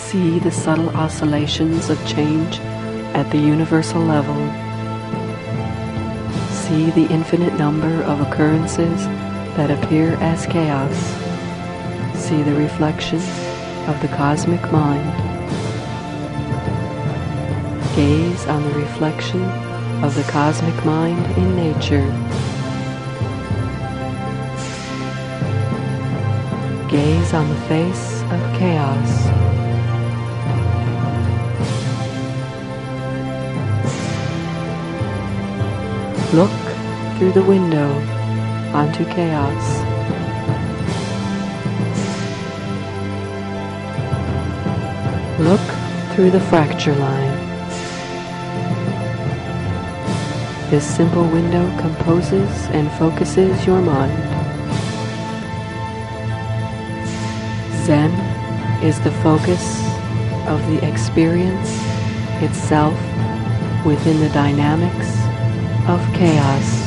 See the subtle oscillations of change at the universal level. See the infinite number of occurrences that appear as chaos. See the reflection of the cosmic mind. Gaze on the reflection of the cosmic mind in nature. Gaze on the face of chaos. Look through the window onto chaos. Look through the fracture line. This simple window composes and focuses your mind. Zen is the focus of the experience itself within the dynamics of chaos.